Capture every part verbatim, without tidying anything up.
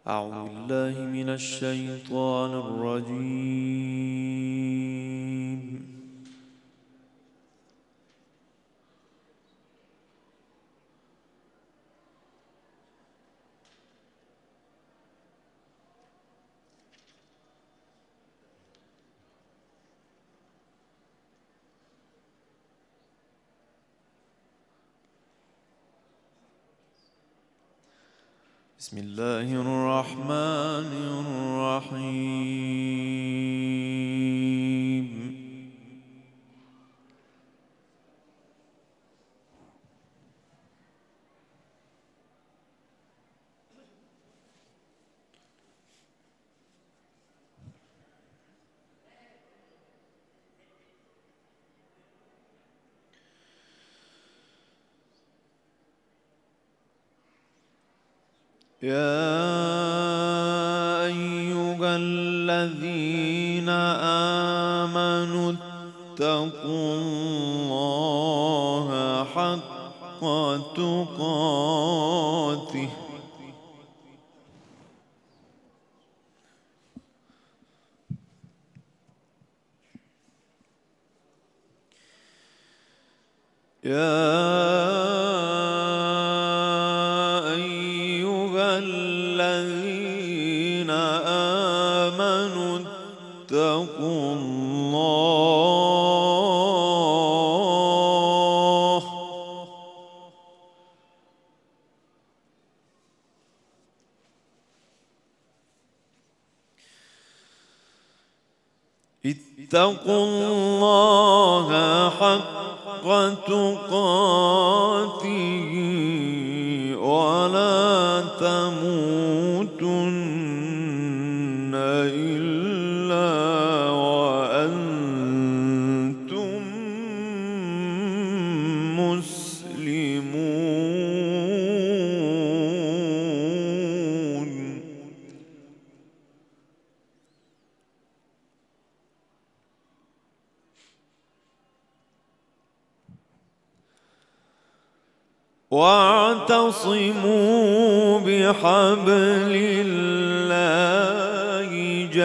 أعوذ بالله من الشيطان الرجيم. بسم الله الرحمن الرحيم. يا أيها الذين آمنوا اتقوا الله حق تقاته يا الذين آمنوا اتقوا الله اتقوا الله حق تقاته ولا تموتن إلا وأنتم مسلمون. واعتصموا بحبل الله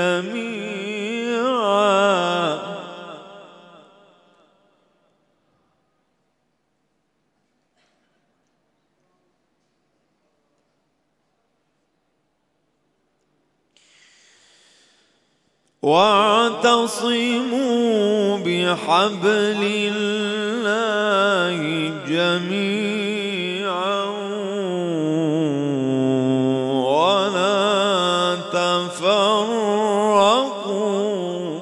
جميعا واعتصموا بحبل الله جميعا ولا تفرقوا.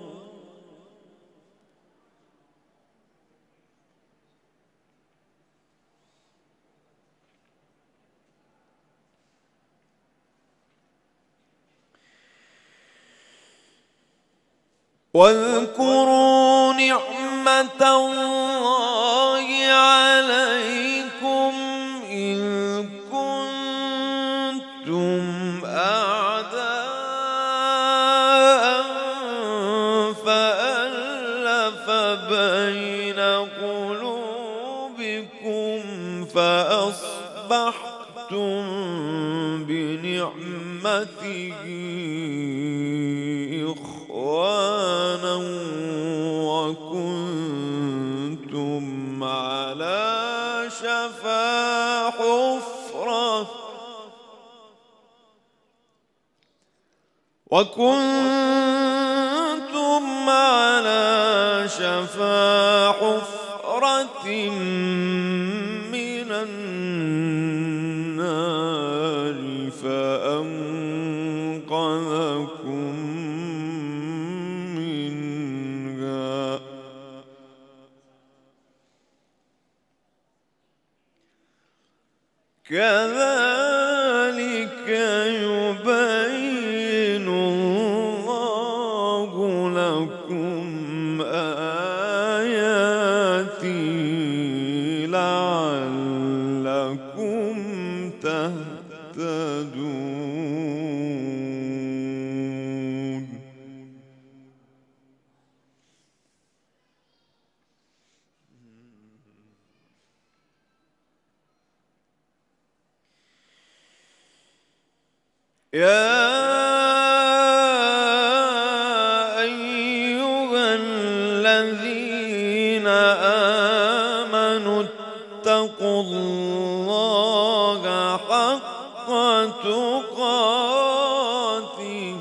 واذكروا نعمة الله عليكم إذ كنتم أعداء فألف بين قلوبكم فأصبحتم بنعمته إخوانا وكنتم على شفا حفرة وكنتم على شفا حفرة من النار فأنقذكم منها. كذلك يبين الله لكم آياته لعلكم تهتدون. يا أيها الذين آمنوا اتقوا الله حق تقاته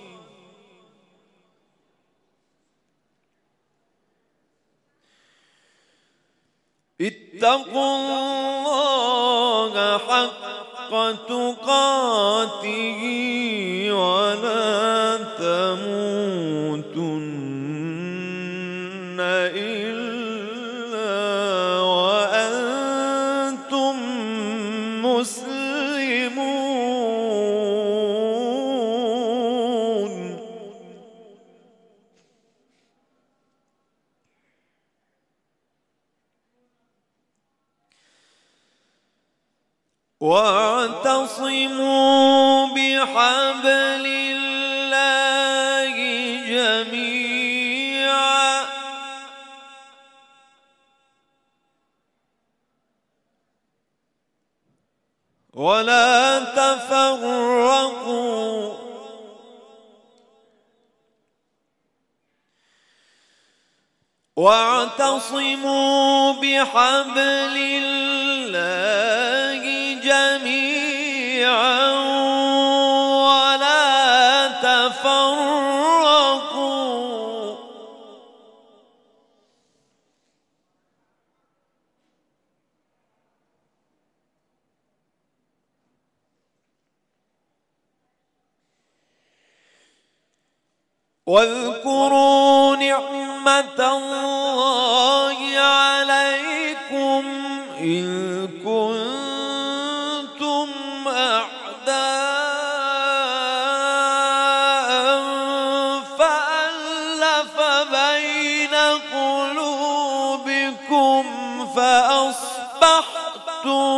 اتقوا الله حق تقاته ولا تموتن إلا وأنتم مسلمون واعتصموا بحبل الله جميعا ولا تفرقوا واعتصموا بحبل الله جميعا ولا تفرقوا واذكروا نعمة الله عليكم إذ كنتم أعداء فألف بين قلوبكم فأصبحتم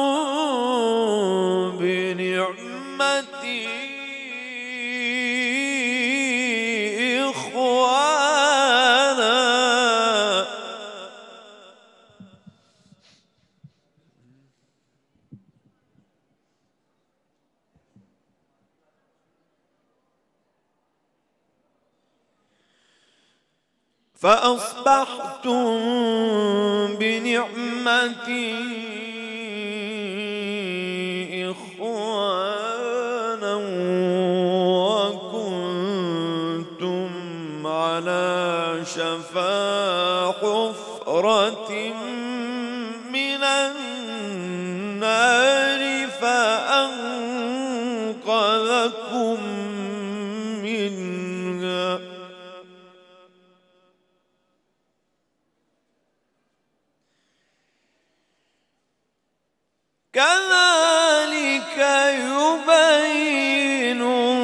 بنعمته فأصبحتم بنعمتي إخوانا وكنتم على شفا حفرة من النار فأنقذكم منها كذلك يبين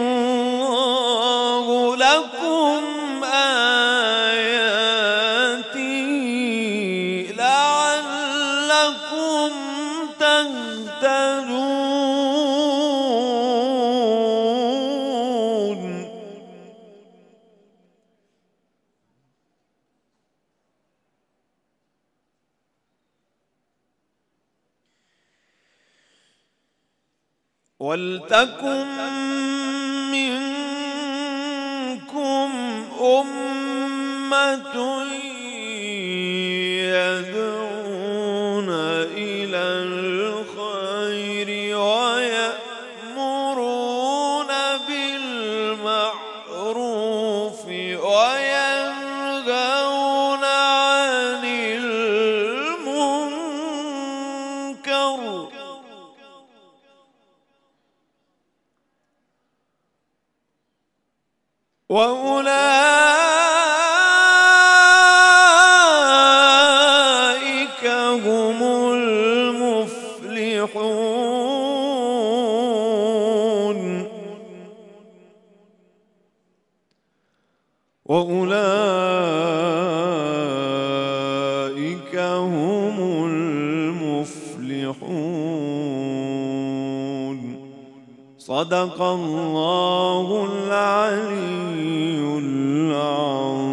الله لكم آياته لعلكم تهتدون ولتكن منكم أمة يدعون إلى الخير ويأمرون بالمعروف وينهون عن المنكر وأولئك هم المفلحون وأولئك هم المفلحون صدق الله العلي العظيم.